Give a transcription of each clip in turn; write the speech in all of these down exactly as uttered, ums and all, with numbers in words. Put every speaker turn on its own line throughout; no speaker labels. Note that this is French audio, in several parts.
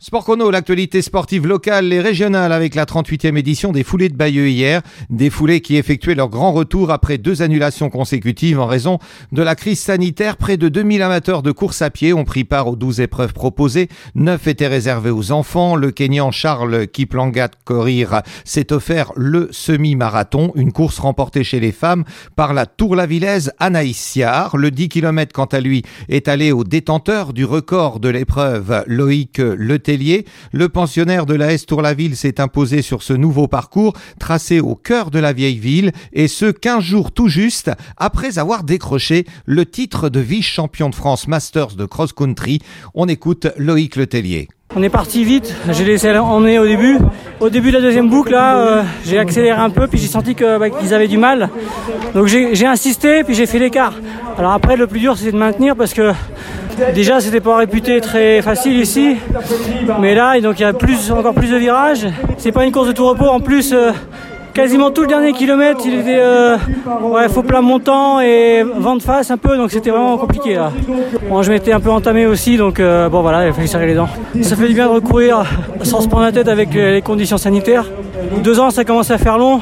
Sport chrono, l'actualité sportive locale et régionale avec la trente-huitième édition des Foulées de Bayeux hier. Des foulées qui effectuaient leur grand retour après deux annulations consécutives en raison de la crise sanitaire. Près de deux mille amateurs de course à pied ont pris part aux douze épreuves proposées. neuf étaient réservées aux enfants. Le Kényan Charles Kiplangat Korir s'est offert le semi-marathon, une course remportée chez les femmes par la Tour-la-Villaise Anaïs Siard. Le dix kilomètres, quant à lui, est allé au détenteur du record de l'épreuve, Loïc Letellier. Le pensionnaire de l'A S Tour-la-Ville s'est imposé sur ce nouveau parcours tracé au cœur de la vieille ville, et ce quinze jours tout juste après avoir décroché le titre de vice-champion de France Masters de cross-country. On écoute Loïc Letellier.
On est parti vite, j'ai laissé emmener au début. Au début de la deuxième boucle, là, euh, j'ai accéléré un peu, puis j'ai senti que, bah, qu'ils avaient du mal. Donc j'ai, j'ai insisté, puis j'ai fait l'écart. Alors après, le plus dur, c'était de maintenir parce que déjà, c'était pas réputé très facile ici. Mais là, donc, il y a plus, encore plus de virages. C'est pas une course de tout repos. En plus, euh, quasiment tout le dernier kilomètre, il était euh, ouais, faux plat montant et vent de face un peu, donc c'était vraiment compliqué là. Bon, je m'étais un peu entamé aussi, donc euh, bon voilà, il a fallu serrer les dents. Ça fait du bien de recourir sans se prendre la tête avec les conditions sanitaires. Deux ans, ça commence à faire long.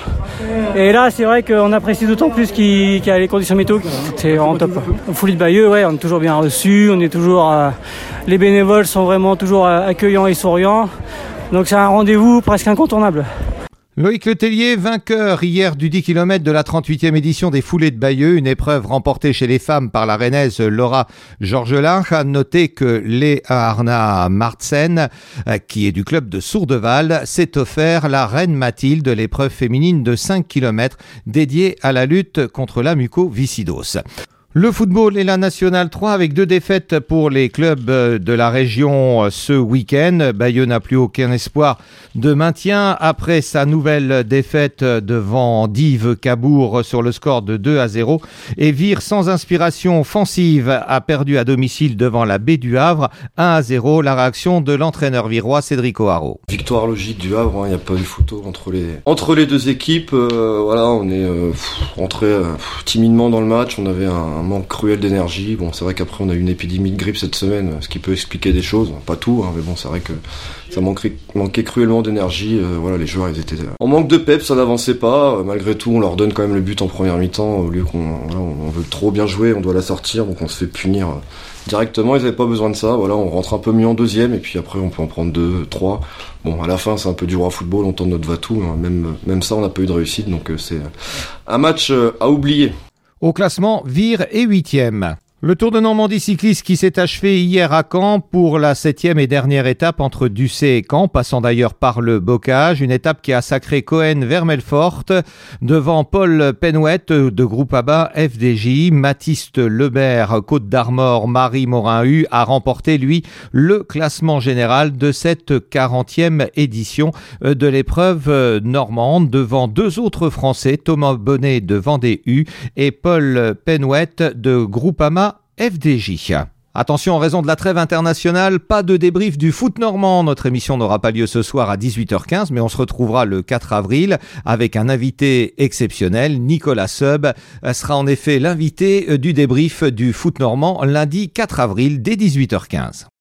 Et là, c'est vrai qu'on apprécie d'autant plus qu'il, qu'il y a les conditions météo. C'est vraiment top. Au Foulées de Bayeux, ouais, on est toujours bien reçus, on est toujours, euh, les bénévoles sont vraiment toujours euh, accueillants et souriants. Donc c'est un rendez-vous presque incontournable.
Loïc Letellier, vainqueur hier du dix kilomètres de la trente-huitième édition des Foulées de Bayeux, une épreuve remportée chez les femmes par la rennaise Laura Georgelin. A noter que Léa Martsen, qui est du club de Sourdeval, s'est offert la reine Mathilde, l'épreuve féminine de cinq kilomètres dédiée à la lutte contre la mucoviscidose. Le football et la Nationale trois avec deux défaites pour les clubs de la région ce week-end. Bayeux n'a plus aucun espoir de maintien après sa nouvelle défaite devant Dives Cabourg sur le score de deux à zéro. Et Vire, sans inspiration offensive, a perdu à domicile devant la Baie du Havre un à zéro. La réaction de l'entraîneur virois Cédric O'Haraud.
Victoire logique du Havre, il hein, n'y a pas eu photo entre les entre les deux équipes. Euh, voilà, on est euh, rentré euh, timidement dans le match. On avait un un manque cruel d'énergie. Bon, c'est vrai qu'après on a eu une épidémie de grippe cette semaine, ce qui peut expliquer des choses, pas tout, hein, mais bon, c'est vrai que ça manquait, manquait cruellement d'énergie. Euh, voilà, les joueurs, ils étaient en manque de peps, ça n'avançait pas. Euh, malgré tout, on leur donne quand même le but en première mi-temps, au lieu qu'on voilà, on veut trop bien jouer, on doit la sortir, donc on se fait punir euh, directement. Ils n'avaient pas besoin de ça. Voilà, on rentre un peu mieux en deuxième, et puis après on peut en prendre deux, trois. Bon, à la fin, c'est un peu du roi football, on tente notre va-tout, hein, même même ça, on n'a pas eu de réussite, donc euh, c'est un match euh, à oublier.
Au classement, Vire est huitième. Le Tour de Normandie cycliste qui s'est achevé hier à Caen pour la septième et dernière étape entre Ducé et Caen, passant d'ailleurs par le Bocage. Une étape qui a sacré Cohen vers Melfort devant Paul Penouette de Groupama F D J. Mathiste Lebert, Côte d'Armor, Marie Morin-Hu a remporté, lui, le classement général de cette quarantième édition de l'épreuve normande devant deux autres Français, Thomas Bonnet de Vendée-U et Paul Penouette de Groupama F D J. Attention, en raison de la trêve internationale, pas de débrief du foot normand. Notre émission n'aura pas lieu ce soir à dix-huit heures quinze, mais on se retrouvera le quatre avril avec un invité exceptionnel. Nicolas Seub sera en effet l'invité du débrief du foot normand lundi quatre avril dès dix-huit heures quinze.